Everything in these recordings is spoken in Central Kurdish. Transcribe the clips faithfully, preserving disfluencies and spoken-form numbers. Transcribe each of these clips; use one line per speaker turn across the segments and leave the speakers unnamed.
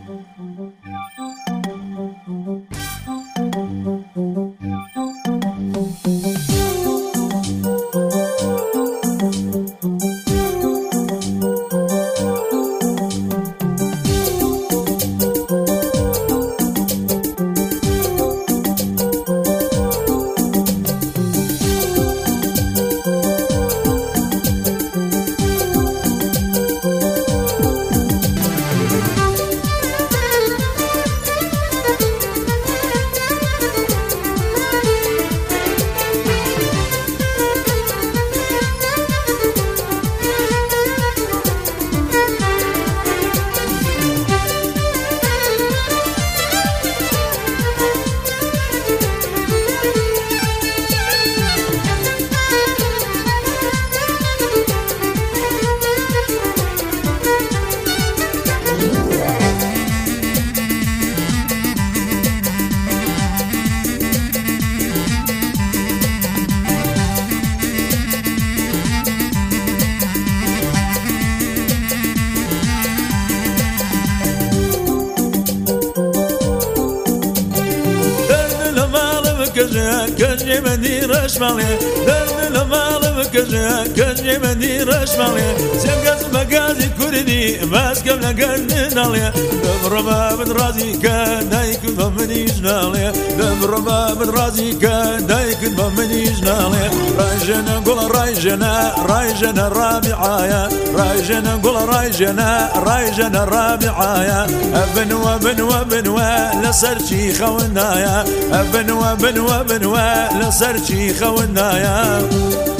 كنجي مدير شمالي درن المال بكجا كنجي مدير شمالي سنقز مقازي كردي ماسك من قرن عليا دبر باب رازي كان دايك بمني جنالي دبر باب رازي كان دايك بمني جنالي رايجنا قول رايجنا رايجنا الرابعايا رايجنا قول رايجنا رايجنا الرابعايا ابن وابن وابن لسرشي خونايا ابن وابن وابن لسرشي خونايا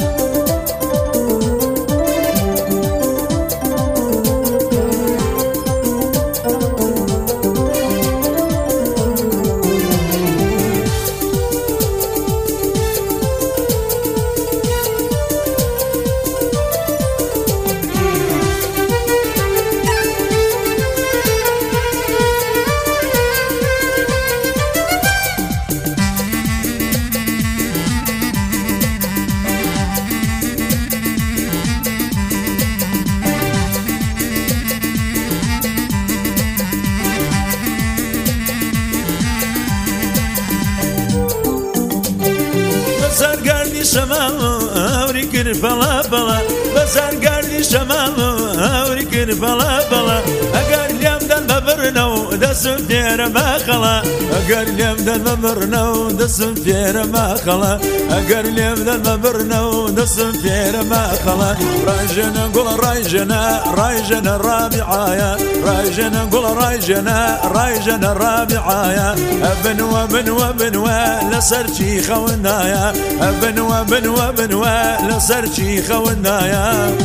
شمال أوريكر بلا بلا بسار قاردي شمال أوريكر بلا بلا أقار اليوم دل ببرنو دسم فير ما خلا أقار اليوم دل ببرنو دسم فير ما خلا أقار اليوم دل ببرنو دسم فير ما خلا رايجنا قول رايجنا رايجنا الرابعايا رايجنا قول رايجنا رايجنا الرابعايا ابن وابن وابن لسرشي خونايا ابن وابن وابن لسرشي خونايا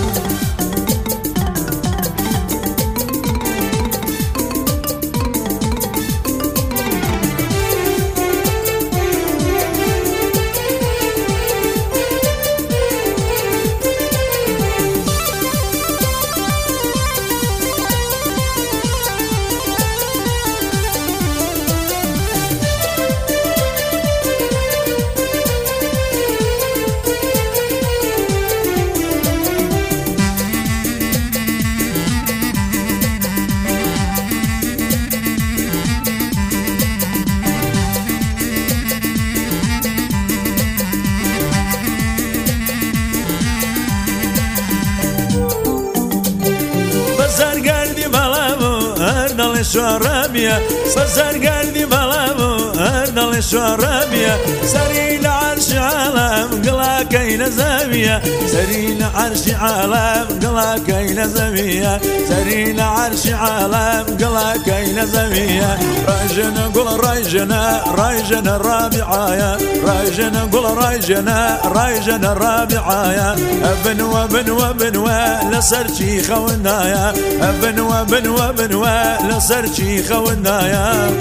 شرابيا صار قلبي بلابو أردل شرابيا سريل عرش عالم قلا كين زاوية سريل عرش عالم قلا كين زاوية سريل عرش عالم قلا كين زاوية رايجنا قول رايجنا رايجنا الرابعايا رايجنا قول رايجنا رايجنا الرابعايا ابن وابن وابن لسرشي خونايا ابن وابن وابن لسرشي خونايا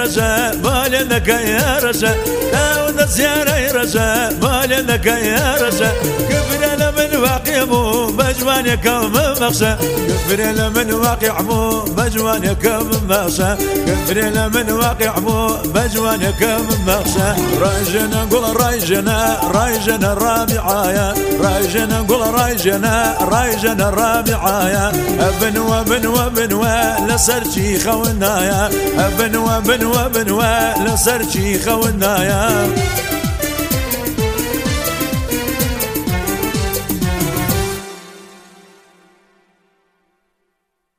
رجاء بالك يا رجاء داود زيارة رجاء بالك يا رجاء كفر من واقع مو بجوانك ممخشى كفر من واقع مو بجوانك ممخشى كفر من واقع مو بجوانك ممخشى رايجنا قول رايجنا رايجنا الرابعايا رايجنا قول رايجنا رايجنا الرابعايا ابن وابن وابن ولسرتي خونايا ابن وابن وابن ولسرتي خونايا